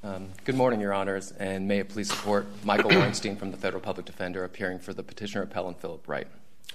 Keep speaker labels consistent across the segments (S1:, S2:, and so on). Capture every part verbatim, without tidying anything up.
S1: Um, good morning, Your Honors, and may it please support Michael Weinstein from the Federal Public Defender appearing for the petitioner appellant Philip Wright.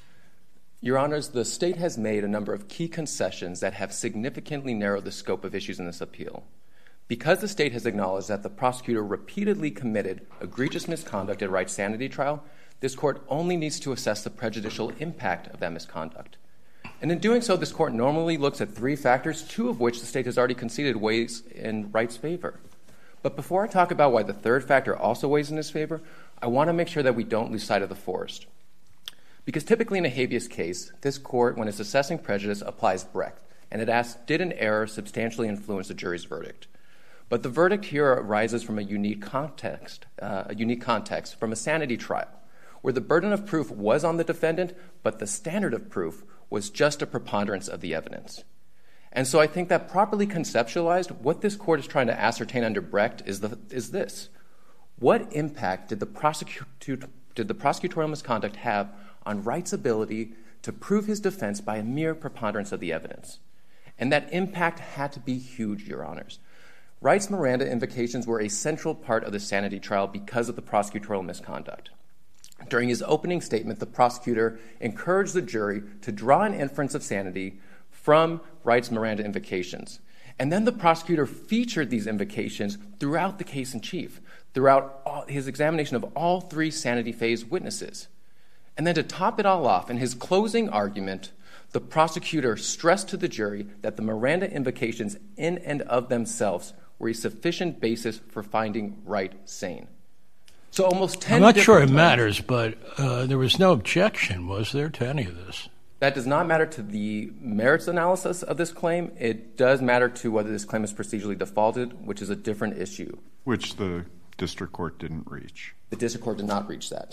S1: Your Honors, the state has made a number of key concessions that have significantly narrowed the scope of issues in this appeal. Because the state has acknowledged that the prosecutor repeatedly committed egregious misconduct at Wright's sanity trial, this court only needs to assess the prejudicial impact of that misconduct. And in doing so, this court normally looks at three factors, two of which the state has already conceded weighs in Wright's favor. But before I talk about why the third factor also weighs in his favor, I want to make sure that we don't lose sight of the forest. Because typically in a habeas case, this court, when it's assessing prejudice, applies Brecht, and it asks, did an error substantially influence the jury's verdict? But the verdict here arises from a unique context, uh, a unique context from a sanity trial, where the burden of proof was on the defendant, but the standard of proof was just a preponderance of the evidence. And so I think that properly conceptualized, what this court is trying to ascertain under Brecht is, the, is this. What impact did the, prosecute, did the prosecutorial misconduct have on Wright's ability to prove his defense by a mere preponderance of the evidence? And that impact had to be huge, Your Honors. Wright's Miranda invocations were a central part of the sanity trial because of the prosecutorial misconduct. During his opening statement, the prosecutor encouraged the jury to draw an inference of sanity from Wright's Miranda invocations. And then the prosecutor featured these invocations throughout the case in chief, throughout all, his examination of all three sanity phase witnesses. And then to top it all off, in his closing argument, the prosecutor stressed to the jury that the Miranda invocations in and of themselves were a sufficient basis for finding Wright sane. So almost ten
S2: I'm not sure it
S1: times,
S2: matters, but uh, there was no objection, was there, to any of this?
S1: That does not matter to the merits analysis of this claim. It does matter to whether this claim is procedurally defaulted, which is a different issue.
S3: Which the district court didn't reach.
S1: The district court did not reach that.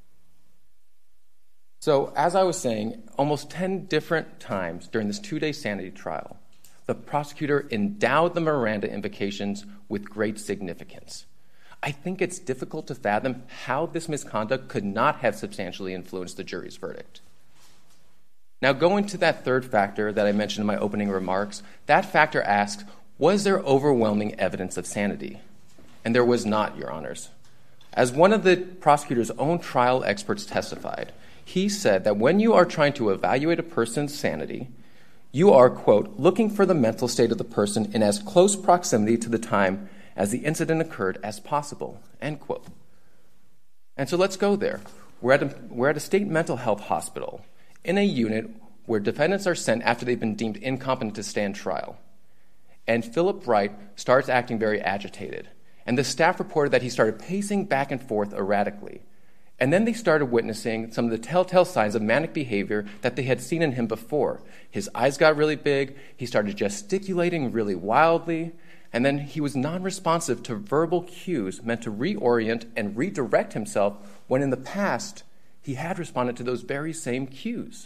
S1: So as I was saying, almost ten different times during this two-day sanity trial, the prosecutor endowed the Miranda invocations with great significance. I think it's difficult to fathom how this misconduct could not have substantially influenced the jury's verdict. Now, going to that third factor that I mentioned in my opening remarks, that factor asks, was there overwhelming evidence of sanity? And there was not, Your Honors. As one of the prosecutor's own trial experts testified, he said that when you are trying to evaluate a person's sanity, you are, quote, looking for the mental state of the person in as close proximity to the time as the incident occurred as possible, end quote. And so let's go there. We're at a, we're at a state mental health hospital in a unit where defendants are sent after they've been deemed incompetent to stand trial. And Philip Wright starts acting very agitated. And the staff reported that he started pacing back and forth erratically. And then they started witnessing some of the telltale signs of manic behavior that they had seen in him before. His eyes got really big, he started gesticulating really wildly, and then he was non-responsive to verbal cues meant to reorient and redirect himself when in the past he had responded to those very same cues.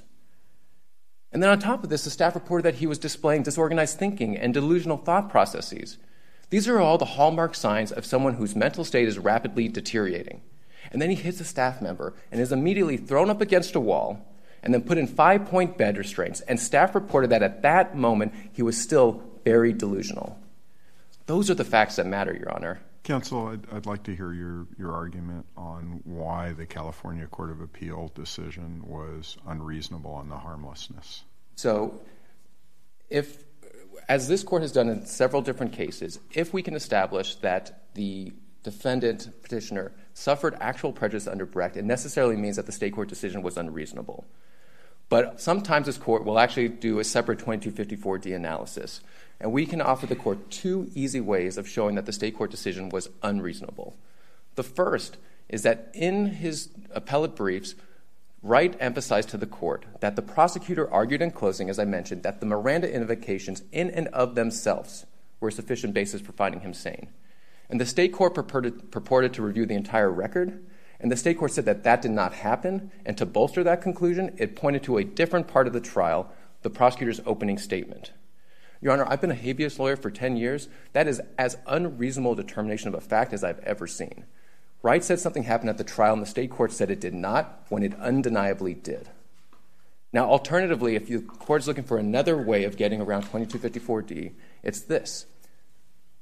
S1: And then on top of this, the staff reported that he was displaying disorganized thinking and delusional thought processes. These are all the hallmark signs of someone whose mental state is rapidly deteriorating. And then he hits a staff member and is immediately thrown up against a wall and then put in five-point bed restraints. And staff reported that at that moment, he was still very delusional. Those are the facts that matter, Your Honor.
S3: Counsel, I'd, I'd like to hear your, your argument on why the California Court of Appeal decision was unreasonable on the harmlessness.
S1: So, if, as this court has done in several different cases, if we can establish that the defendant, petitioner, suffered actual prejudice under Brecht, it necessarily means that the state court decision was unreasonable. But sometimes this court will actually do a separate twenty-two fifty-four D analysis. And we can offer the court two easy ways of showing that the state court decision was unreasonable. The first is that in his appellate briefs, Wright emphasized to the court that the prosecutor argued in closing, as I mentioned, that the Miranda invocations in and of themselves were a sufficient basis for finding him sane. And the state court purported, purported to review the entire record, and the state court said that that did not happen, and to bolster that conclusion, it pointed to a different part of the trial, the prosecutor's opening statement. Your Honor, I've been a habeas lawyer for ten years. That is as unreasonable a determination of a fact as I've ever seen. Wright said something happened at the trial, and the state court said it did not, when it undeniably did. Now, alternatively, if the court is looking for another way of getting around twenty-two fifty-four D, it's this.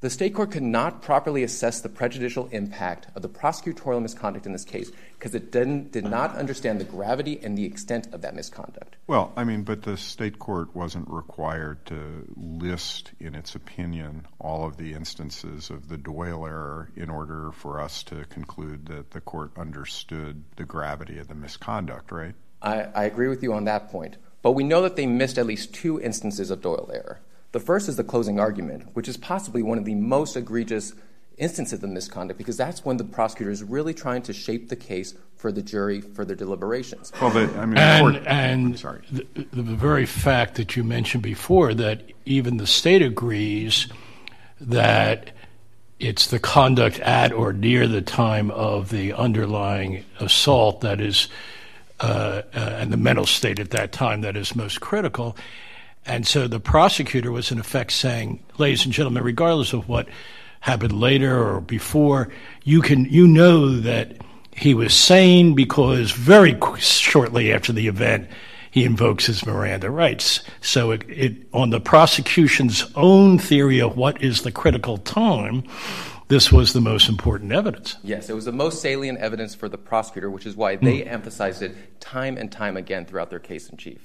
S1: The state court could not properly assess the prejudicial impact of the prosecutorial misconduct in this case because it didn't, did not understand the gravity and the extent of that misconduct.
S3: Well, I mean, but the state court wasn't required to list in its opinion all of the instances of the Doyle error in order for us to conclude that the court understood the gravity of the misconduct, right?
S1: I, I agree with you on that point. But we know that they missed at least two instances of Doyle error. The first is the closing argument, which is possibly one of the most egregious instances of misconduct because that's when the prosecutor is really trying to shape the case for the jury for their deliberations.
S3: Well, the, I mean,
S2: and
S3: the court,
S2: and
S3: sorry.
S2: The, the very fact that you mentioned before that even the state agrees that it's the conduct at or near the time of the underlying assault that is uh, uh, and the mental state at that time that is most critical. And so the prosecutor was in effect saying, ladies and gentlemen, regardless of what happened later or before, you can you know that he was sane because very shortly after the event, he invokes his Miranda rights. So it, it on the prosecution's own theory of what is the critical time, this was the most important evidence.
S1: Yes, it was the most salient evidence for the prosecutor, which is why they mm. emphasized it time and time again throughout their case in chief.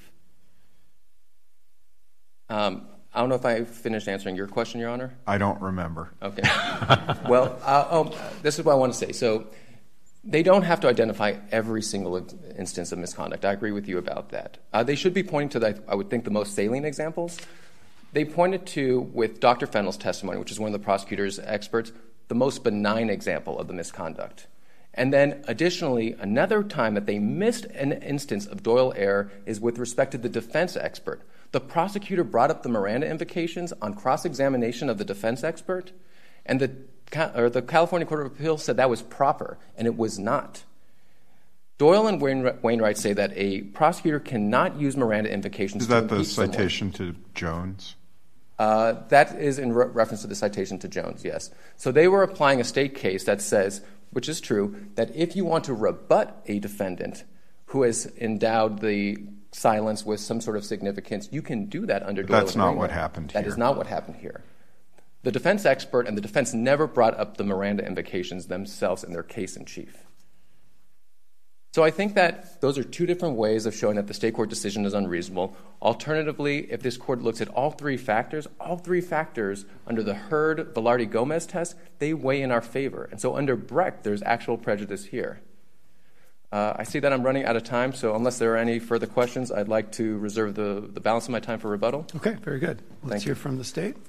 S1: Um, I don't know if I finished answering your question, Your Honor.
S3: I don't remember. Okay.
S1: Well, uh, oh, this is what I want to say. So they don't have to identify every single instance of misconduct. I agree with you about that. Uh, they should be pointing to, the, I would think, the most salient examples. They pointed to, with Doctor Fennell's testimony, which is one of the prosecutor's experts, the most benign example of the misconduct. And then, additionally, another time that they missed an instance of Doyle error is with respect to the defense expert. The prosecutor brought up the Miranda invocations on cross-examination of the defense expert, and the, or the California Court of Appeals said that was proper, and it was not. Doyle and Wainwright say that a prosecutor cannot use Miranda invocations
S3: to impeach
S1: someone.
S3: Is that the citation to Jones?
S1: Uh, that is in re- reference to the citation to Jones, yes. So they were applying a state case that says, which is true, that if you want to rebut a defendant who has endowed the silence with some sort of significance, you can do that under Doyle.
S3: That's not what happened here.
S1: That is not what happened here. The defense expert and the defense never brought up the Miranda invocations themselves in their case in chief. So I think that those are two different ways of showing that the state court decision is unreasonable. Alternatively, if this court looks at all three factors, all three factors under the Hurd-Velarde-Gomez test, they weigh in our favor. And so under Brecht, there's actual prejudice here. Uh, I see that I'm running out of time, so unless there are any further questions, I'd like to reserve the, the balance of my time for rebuttal.
S4: Okay, very good. Let's
S1: Thank
S4: hear
S1: you.
S4: from the state.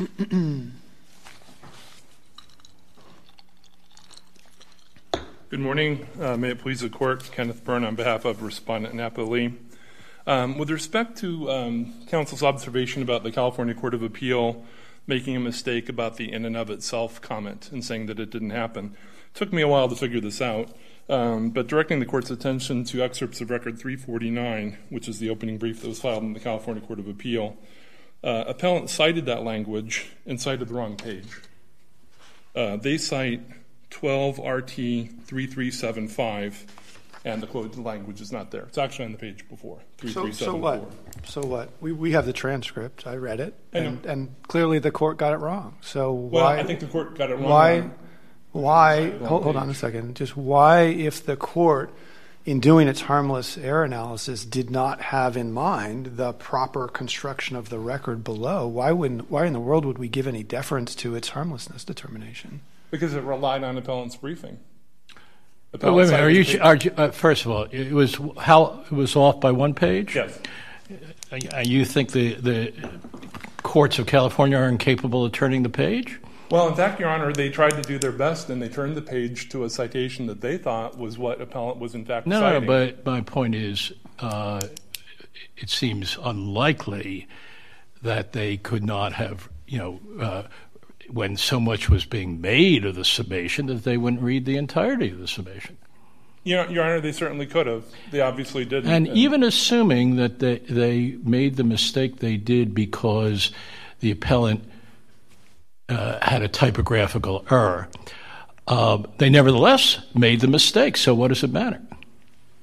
S5: Good morning. Uh, may it please the court, Kenneth Byrne on behalf of Respondent Napoli. Um, with respect to um, counsel's observation about the California Court of Appeal making a mistake about the in and of itself comment and saying that it didn't happen, it took me a while to figure this out. Um, but directing the court's attention to excerpts of Record three forty-nine, which is the opening brief that was filed in the California Court of Appeal, uh, appellant cited that language and cited the wrong page. Uh, they cite twelve R T thirty-three seventy-five, and the quoted language is not there. It's actually on the page before,
S4: so, so what? So what? We we have the transcript. I read it,
S5: I
S4: and, and clearly the court got it wrong. So
S5: well,
S4: why?
S5: I think the court got it wrong.
S4: Why? Why? Hold, hold on a second. Just why, if the court, in doing its harmless error analysis, did not have in mind the proper construction of the record below, why wouldn't? Why in the world would we give any deference to its harmlessness determination?
S5: Because it relied on appellant's briefing.
S2: But wait a minute. Are you, are you, uh, first of all, it was how it was off by one page?
S5: Yes.
S2: Uh, you think the the courts of California are incapable of turning the page?
S5: Well, in fact, Your Honor, they tried to do their best, and they turned the page to a citation that they thought was what appellant was in fact
S2: no,
S5: citing.
S2: No, but my point is, uh, it seems unlikely that they could not have, you know, uh, when so much was being made of the summation, that they wouldn't read the entirety of the summation.
S5: You know, Your Honor, they certainly could have. They obviously didn't.
S2: And, and even assuming that they, they made the mistake they did because the appellant uh, had a typographical error, uh, they nevertheless made the mistake. So what does it matter?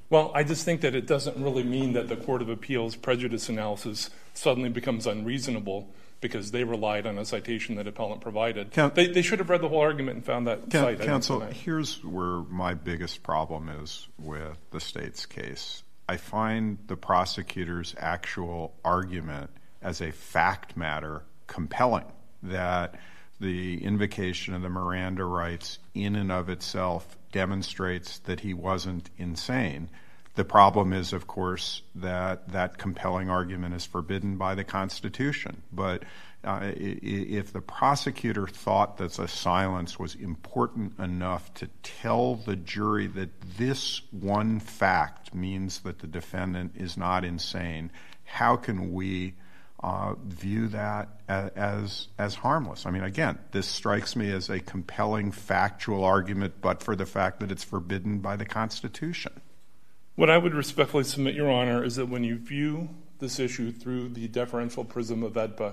S5: Well, I just think that it doesn't really mean that the Court of Appeals prejudice analysis suddenly becomes unreasonable because they relied on a citation that appellant provided. Count, they, they should have read the whole argument and found that
S3: count,
S5: cite.
S3: Counsel, here's where my biggest problem is with the state's case. I find the prosecutor's actual argument as a fact matter compelling, that the invocation of the Miranda rights in and of itself demonstrates that he wasn't insane. The problem is, of course, that that compelling argument is forbidden by the Constitution. But uh, if the prosecutor thought that the silence was important enough to tell the jury that this one fact means that the defendant is not insane, how can we uh, view that as as harmless? I mean, again, this strikes me as a compelling factual argument, but for the fact that it's forbidden by the Constitution.
S5: What I would respectfully submit, Your Honor, is that when you view this issue through the deferential prism of AEDPA,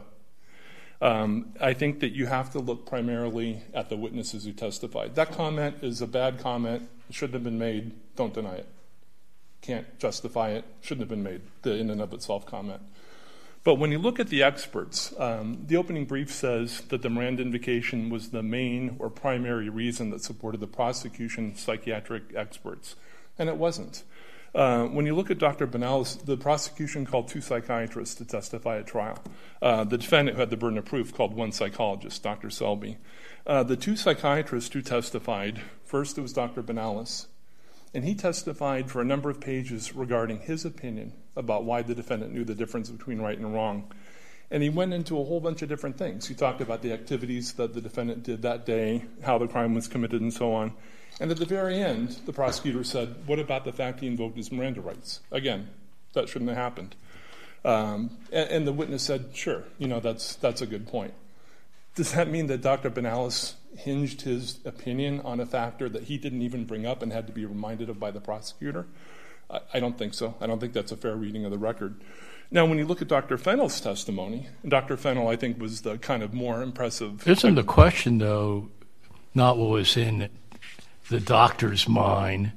S5: um, I think that you have to look primarily at the witnesses who testified. That comment is a bad comment. It shouldn't have been made. Don't deny it. Can't justify it. Shouldn't have been made, the in and of itself comment. But when you look at the experts, um, the opening brief says that the Miranda invocation was the main or primary reason that supported the prosecution's psychiatric experts, and it wasn't. Uh, when you look at Doctor Benalis, the prosecution called two psychiatrists to testify at trial. Uh, the defendant, who had the burden of proof, called one psychologist, Doctor Selby. Uh, the two psychiatrists who testified, first it was Doctor Benalis, and he testified for a number of pages regarding his opinion about why the defendant knew the difference between right and wrong. And he went into a whole bunch of different things. He talked about the activities that the defendant did that day, how the crime was committed, and so on. And at the very end, the prosecutor said, what about the fact he invoked his Miranda rights? Again, that shouldn't have happened. Um, and, and the witness said, sure, you know, that's that's a good point. Does that mean that Doctor Benalis hinged his opinion on a factor that he didn't even bring up and had to be reminded of by the prosecutor? I, I don't think so. I don't think that's a fair reading of the record. Now, when you look at Doctor Fennell's testimony, Doctor Fennell, I think, was the kind of more impressive.
S2: Isn't the question, though, not what was in the doctor's mind,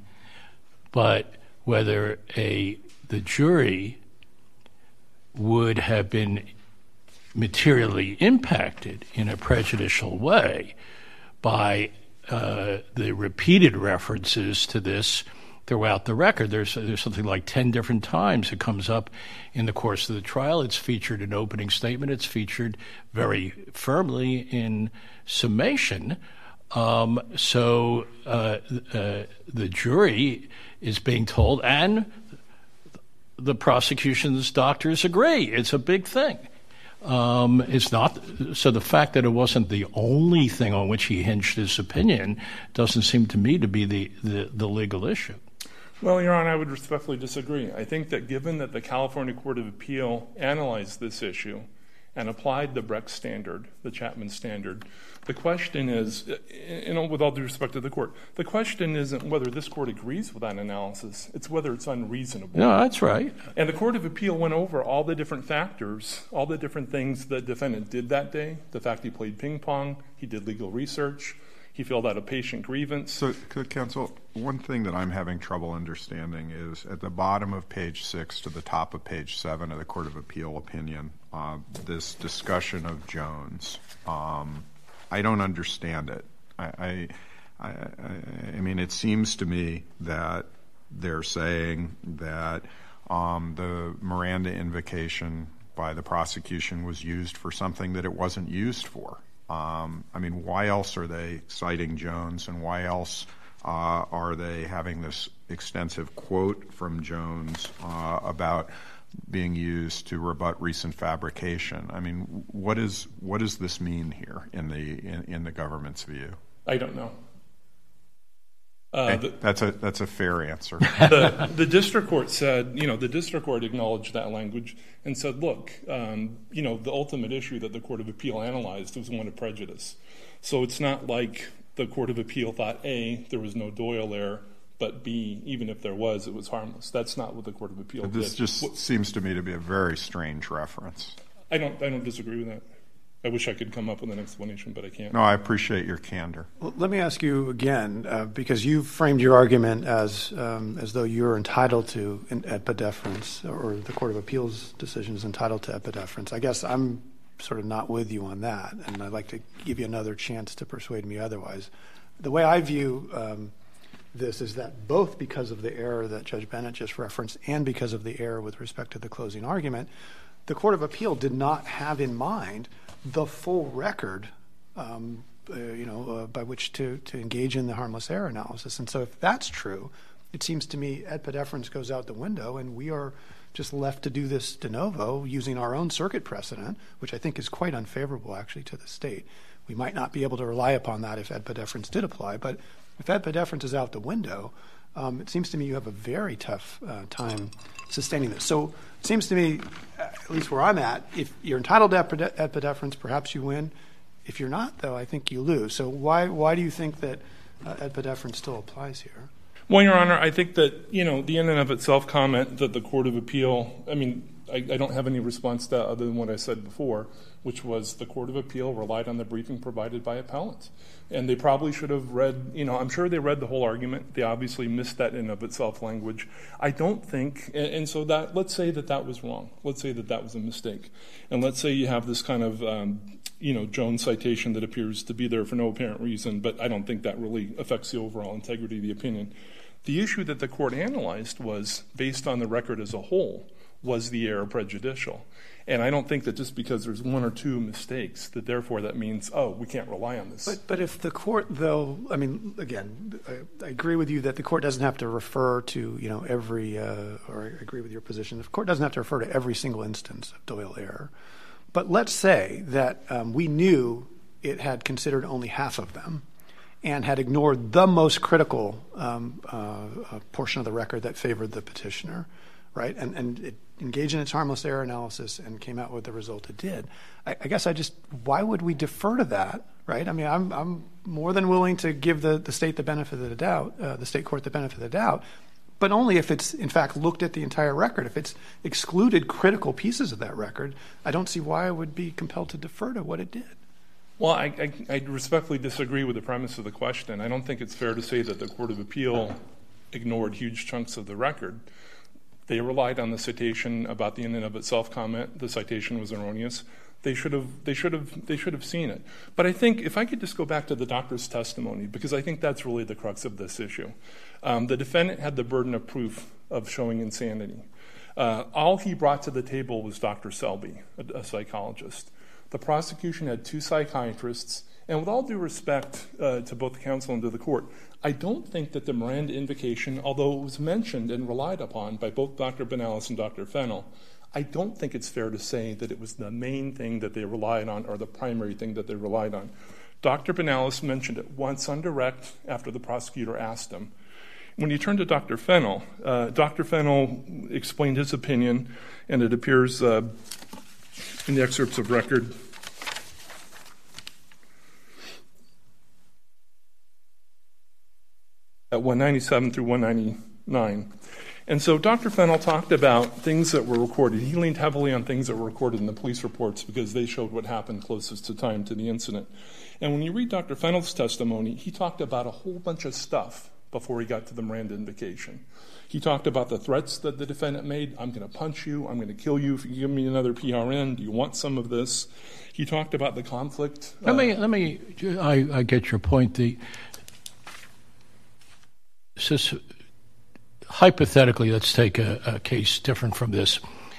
S2: but whether a the jury would have been materially impacted in a prejudicial way by uh, the repeated references to this throughout the record. There's there's something like ten different times it comes up in the course of the trial. It's featured in opening statement. It's featured very firmly in summation. Um, so uh, uh, the jury is being told, and the prosecution's doctors agree. It's a big thing. Um, it's not so. The fact that it wasn't the only thing on which he hinged his opinion doesn't seem to me to be the, the, the legal issue.
S5: Well, Your Honor, I would respectfully disagree. I think that given that the California Court of Appeal analyzed this issue and applied the Brecht standard, the Chapman standard, the question is, you know, with all due respect to the court, the question isn't whether this court agrees with that analysis. It's whether it's unreasonable.
S2: No, that's right.
S5: And the Court of Appeal went over all the different factors, all the different things the defendant did that day, the fact he played ping pong, he did legal research, he filled out a patient grievance.
S3: So, counsel, one thing that I'm having trouble understanding is at the bottom of page six to the top of page seven of the Court of Appeal opinion, uh, this discussion of Jones. Um, I don't understand it. I, I, I, I mean, it seems to me that they're saying that um, the Miranda invocation by the prosecution was used for something that it wasn't used for. Um, I mean, why else are they citing Jones, and why else uh, are they having this extensive quote from Jones uh, about being used to rebut recent fabrication? I mean, what is what does this mean here in the in, in the government's view?
S5: I don't know. Uh,
S3: okay.
S5: the,
S3: that's a that's a fair answer.
S5: the, the district court said, you know, the district court acknowledged that language and said, look, um, you know, the ultimate issue that the Court of Appeal analyzed was one of prejudice. So it's not like the Court of Appeal thought, A, there was no Doyle error, but B, even if there was, it was harmless. That's not what the Court of Appeal
S3: but this
S5: did.
S3: This just what, seems to me to be a very strange reference.
S5: I don't I don't disagree with that. I wish I could come up with an explanation, but I can't.
S3: No, I appreciate your candor.
S4: Well, let me ask you again, uh, because you framed your argument as um, as though you're entitled to an epidefference, or the Court of Appeals decision is entitled to epidefference. I guess I'm sort of not with you on that, and I'd like to give you another chance to persuade me otherwise. The way I view um, this is that both because of the error that Judge Bennett just referenced and because of the error with respect to the closing argument, the Court of Appeal did not have in mind the full record, um, uh, you know, uh, by which to, to engage in the harmless error analysis. And so if that's true, it seems to me epidefference goes out the window, and we are just left to do this de novo using our own circuit precedent, which I think is quite unfavorable, actually, to the state. We might not be able to rely upon that if epidefference did apply, but if epidefference is out the window, um, it seems to me you have a very tough uh, time sustaining this. So it seems to me, at least where I'm at, if you're entitled to epide- epidefference, perhaps you win. If you're not, though, I think you lose. So why why do you think that uh, epidefference still applies here?
S5: Well, Your Honor, I think that, you know, the in and of itself comment that the Court of Appeal, I mean, I, I don't have any response to that other than what I said before, which was the Court of Appeal relied on the briefing provided by appellants. And they probably should have read, you know, I'm sure they read the whole argument. They obviously missed that in and of itself language. I don't think, and, and so that, let's say that that was wrong. Let's say that that was a mistake. And let's say you have this kind of, um, you know, Jones citation that appears to be there for no apparent reason, but I don't think that really affects the overall integrity of the opinion. The issue that the court analyzed was, based on the record as a whole, was the error prejudicial? And I don't think that just because there's one or two mistakes, that therefore that means, oh, we can't rely on this.
S4: But, but if the court, though, I mean, again, I, I agree with you that the court doesn't have to refer to, you know, every, uh, or I agree with your position, the court doesn't have to refer to every single instance of Doyle error. But let's say that um, we knew it had considered only half of them and had ignored the most critical um, uh, uh, portion of the record that favored the petitioner, right? And, and it engaged in its harmless error analysis and came out with the result it did. I, I guess I just, why would we defer to that, right? I mean, I'm, I'm more than willing to give the, the state the benefit of the doubt, uh, the state court the benefit of the doubt, but only if it's, in fact, looked at the entire record. If it's excluded critical pieces of that record, I don't see why I would be compelled to defer to what it did.
S5: Well, I, I, I respectfully disagree with the premise of the question. I don't think it's fair to say that the Court of Appeal ignored huge chunks of the record. They relied on the citation about the in and of itself comment. The citation was erroneous. They should have they should have they should have seen it. But I think if I could just go back to the doctor's testimony, because I think that's really the crux of this issue. Um, the defendant had the burden of proof of showing insanity. Uh, all he brought to the table was Doctor Selby, a, a psychologist. The prosecution had two psychiatrists, and with all due respect uh, to both the counsel and to the court, I don't think that the Miranda invocation, although it was mentioned and relied upon by both Doctor Benalis and Doctor Fennell, I don't think it's fair to say that it was the main thing that they relied on or the primary thing that they relied on. Doctor Benalis mentioned it once on direct after the prosecutor asked him. When you turn to Doctor Fennell, uh, Doctor Fennell explained his opinion, and it appears uh, in the excerpts of record at one ninety-seven through one ninety-nine. And so Doctor Fennell talked about things that were recorded. He leaned heavily on things that were recorded in the police reports because they showed what happened closest to time to the incident. And when you read Doctor Fennell's testimony, he talked about a whole bunch of stuff before he got to the Miranda invocation. He talked about the threats that the defendant made. I'm going to punch you. I'm going to kill you if you give me another P R N. Do you want some of this? He talked about the conflict.
S2: Let uh, me, let me, I, I get your point. The, just hypothetically, let's take a, a case different from this.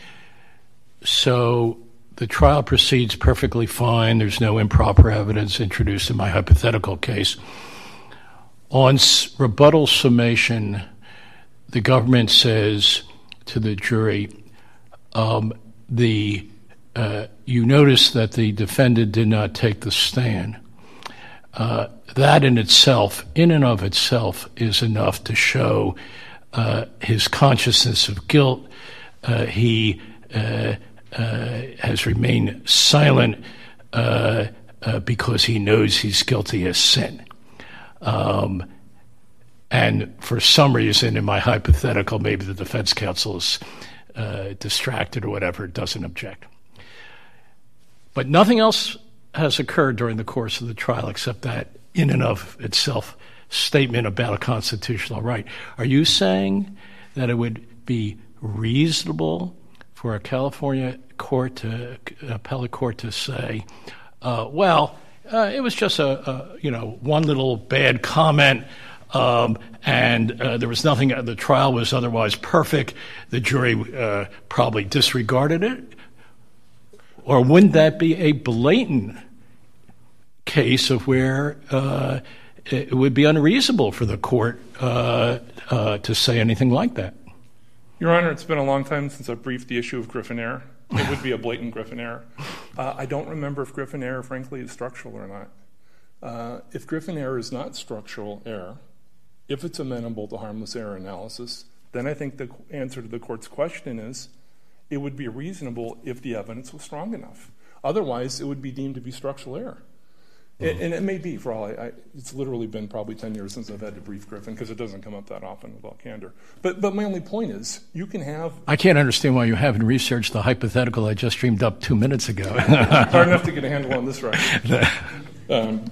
S2: So the trial proceeds perfectly fine. There's no improper evidence introduced in my hypothetical case. On rebuttal summation, the government says to the jury, um, the uh, you notice that the defendant did not take the stand. Uh, that in itself, in and of itself, is enough to show uh, his consciousness of guilt. Uh, he uh, uh, has remained silent uh, uh, because he knows he's guilty of sin. Um, and for some reason, in my hypothetical, maybe the defense counsel is uh, distracted or whatever, doesn't object. But nothing else has occurred during the course of the trial, except that in and of itself statement about a constitutional right. Are you saying that it would be reasonable for a California court, to, appellate court, to say, uh, well, uh, it was just a, a, you know, one little bad comment, um, and uh, there was nothing, the trial was otherwise perfect, the jury uh, probably disregarded it? Or wouldn't that be a blatant case of where uh, it would be unreasonable for the court uh, uh, to say anything like that?
S5: Your Honor, it's been a long time since I've briefed the issue of Griffin error. It would be a blatant Griffin error. Uh, I don't remember if Griffin error, frankly, is structural or not. Uh, if Griffin error is not structural error, if it's amenable to harmless error analysis, then I think the answer to the court's question is it would be reasonable if the evidence was strong enough. Otherwise, it would be deemed to be structural error. Mm-hmm. And it may be, for all I, I, it's literally been probably ten years since I've had to brief Griffin, because it doesn't come up that often with all candor. But but my only point is, you can have...
S2: I can't understand why you haven't researched the hypothetical I just dreamed up two minutes ago.
S5: Hard enough to get a handle on this record. Um,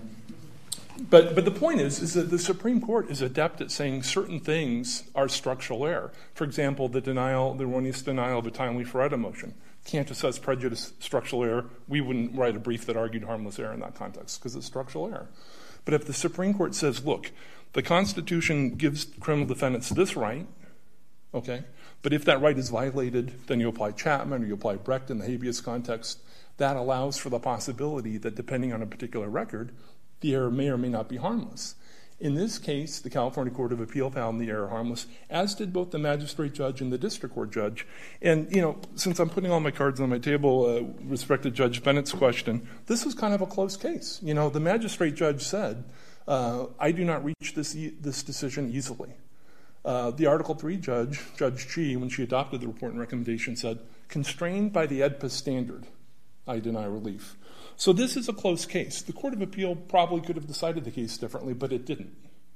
S5: but but the point is, is that the Supreme Court is adept at saying certain things are structural error. For example, the denial, the erroneous denial of a timely Feretta motion. Can't assess prejudice structural error. We wouldn't write a brief that argued harmless error in that context because it's structural error. But if the Supreme Court says, look, the Constitution gives criminal defendants this right, okay, but if that right is violated, then you apply Chapman or you apply Brecht in the habeas context, that allows for the possibility that depending on a particular record, the error may or may not be harmless. In this case, the California Court of Appeal found the error harmless, as did both the magistrate judge and the district court judge. And, you know, since I'm putting all my cards on my table, uh, with respect to Judge Bennett's question, this was kind of a close case. You know, the magistrate judge said, uh, I do not reach this e- this decision easily. Uh, the Article three judge, Judge Chi, when she adopted the report and recommendation, said, constrained by the E D P A standard, I deny relief. So this is a close case. The Court of Appeal probably could have decided the case differently, but it didn't.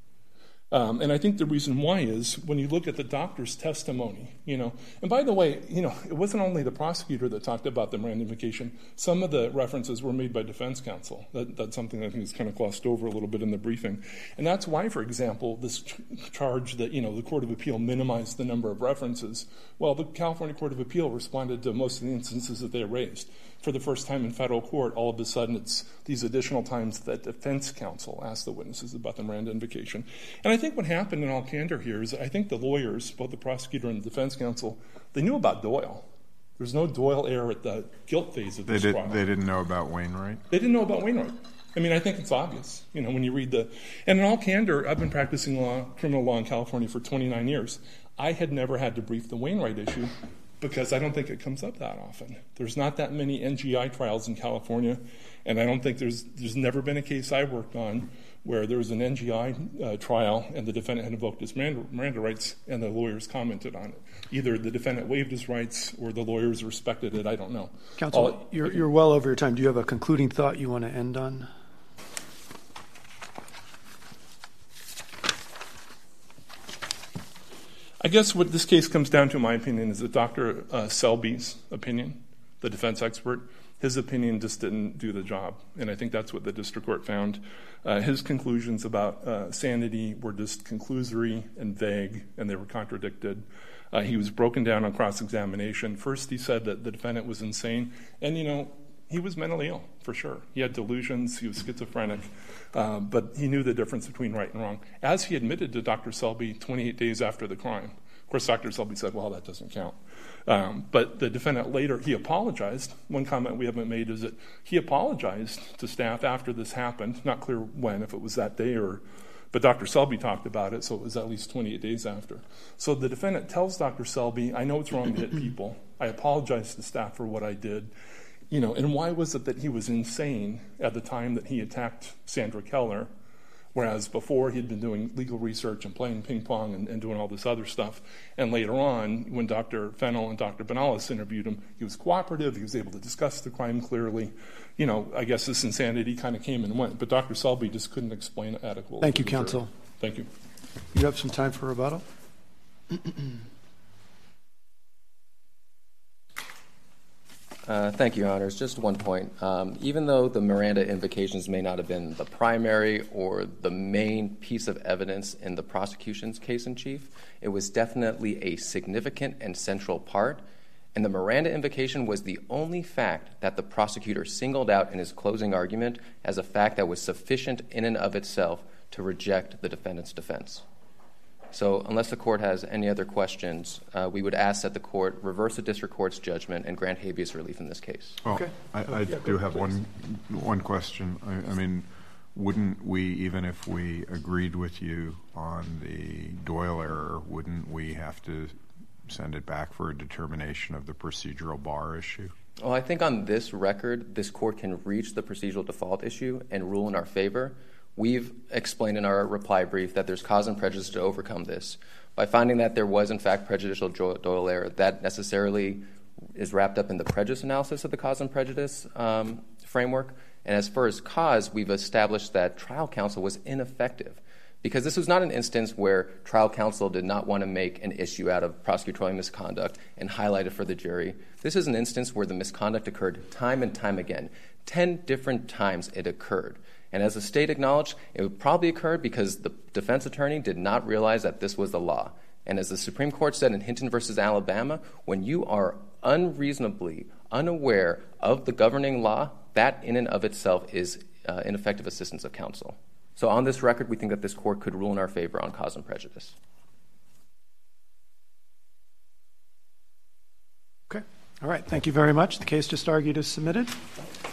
S5: Um, and I think the reason why is when you look at the doctor's testimony, you know, and by the way, you know, it wasn't only the prosecutor that talked about the randomification. Some of the references were made by defense counsel. That, that's something that I think is kind of glossed over a little bit in the briefing. And that's why, for example, this ch- charge that, you know, the Court of Appeal minimized the number of references. Well, the California Court of Appeal responded to most of the instances that they raised. For the first time in federal court, all of a sudden it's these additional times that defense counsel asked the witnesses about the Miranda invocation. And I think what happened in all candor here is I think the lawyers, both the prosecutor and the defense counsel, they knew about Doyle. There's no Doyle error at the guilt phase of this
S3: they did,
S5: trial.
S3: They didn't know about Wainwright?
S5: They didn't know about Wainwright. I mean, I think it's obvious, you know, when you read the... And in all candor, I've been practicing law, criminal law in California for twenty-nine years. I had never had to brief the Wainwright issue because I don't think it comes up that often. There's not that many N G I trials in California, and I don't think there's there's never been a case I worked on where there was an N G I uh, trial and the defendant had invoked his Miranda, Miranda rights and the lawyers commented on it. Either the defendant waived his rights or the lawyers respected it. I don't know.
S4: Counsel,
S5: All,
S4: you're, you're well over your time. Do you have a concluding thought you want to end on?
S5: I guess what this case comes down to, in my opinion, is that Doctor Uh, Selby's opinion, the defense expert, his opinion just didn't do the job. And I think that's what the district court found. Uh, his conclusions about uh, sanity were just conclusory and vague, and they were contradicted. Uh, he was broken down on cross-examination. First, he said that the defendant was insane. And, you know, he was mentally ill, for sure. He had delusions. He was schizophrenic. Uh, but he knew the difference between right and wrong, as he admitted to Doctor Selby twenty-eight days after the crime. Of course, Doctor Selby said, well, that doesn't count. Um, but the defendant later, he apologized. One comment we haven't made is that he apologized to staff after this happened. Not clear when, if it was that day or... But Doctor Selby talked about it, so it was at least twenty-eight days after. So the defendant tells Doctor Selby, I know it's wrong to hit people. I apologize to staff for what I did. You know, and why was it that he was insane at the time that he attacked Sandra Keller, whereas before he'd been doing legal research and playing ping pong and, and doing all this other stuff. And later on, when Doctor Fennell and Doctor Benalis interviewed him, he was cooperative. He was able to discuss the crime clearly. You know, I guess this insanity kind of came and went. But Doctor Selby just couldn't explain it adequately.
S4: Thank you, counsel.
S5: Thank you.
S4: You have some time for rebuttal?
S1: Uh, thank you, Your Honors. Just one point. Um, even though the Miranda invocations may not have been the primary or the main piece of evidence in the prosecution's case in chief, it was definitely a significant and central part. And the Miranda invocation was the only fact that the prosecutor singled out in his closing argument as a fact that was sufficient in and of itself to reject the defendant's defense. So unless the court has any other questions, uh, we would ask that the court reverse the district court's judgment and grant habeas relief in this case.
S3: Well,
S4: Okay.
S3: I, I
S4: Yeah,
S3: do
S4: go-
S3: have
S4: please.
S3: one one question. I, I mean, wouldn't we, even if we agreed with you on the Doyle error, wouldn't we have to send it back for a determination of the procedural bar issue?
S1: Well, I think on this record, this court can reach the procedural default issue and rule in our favor. We've explained in our reply brief that there's cause and prejudice to overcome this. By finding that there was, in fact, prejudicial Doyle error, that necessarily is wrapped up in the prejudice analysis of the cause and prejudice um, framework. And as far as cause, we've established that trial counsel was ineffective because this was not an instance where trial counsel did not want to make an issue out of prosecutorial misconduct and highlight it for the jury. This is an instance where the misconduct occurred time and time again. Ten different times it occurred. And as the state acknowledged, it probably occurred because the defense attorney did not realize that this was the law. And as the Supreme Court said in Hinton versus Alabama, when you are unreasonably unaware of the governing law, that in and of itself is uh, ineffective assistance of counsel. So on this record, we think that this court could rule in our favor on cause and prejudice.
S4: Okay. All right. Thank you very much. The case just argued is submitted.